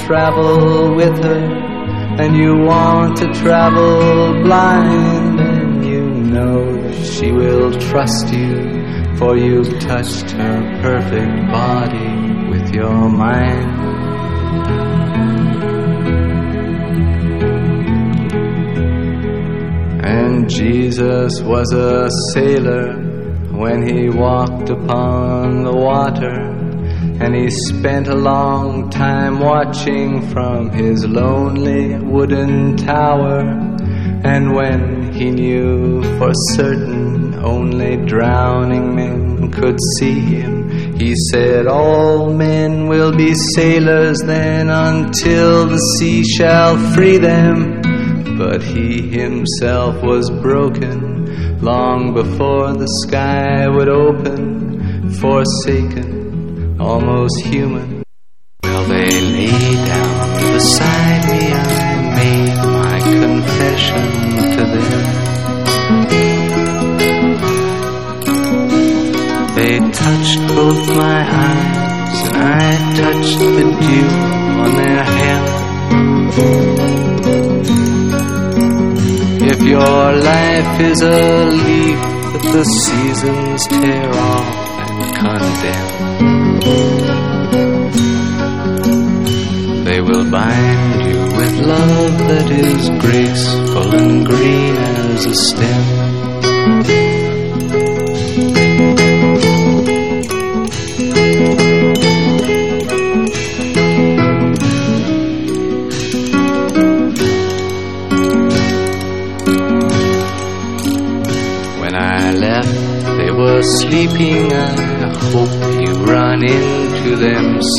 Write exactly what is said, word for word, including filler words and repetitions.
travel with her, and you want to travel blind, and you know that she will trust you, for you've touched her perfect body with your mind. And Jesus was a sailor when he walked upon the water, and he spent a long time watching from his lonely wooden tower. And when he knew for certain only drowning men could see him, he said, all men will be sailors then, until the sea shall free them. But he himself was broken long before the sky would open, forsaken, almost human. Well, they lay down beside me, I made my confession to them. They touched both my eyes, and I touched the dew on their hair. If your life is a leaf that the seasons tear off and condemn, they will bind you with love that is graceful and green as a stem. Sleeping, I hope you run into them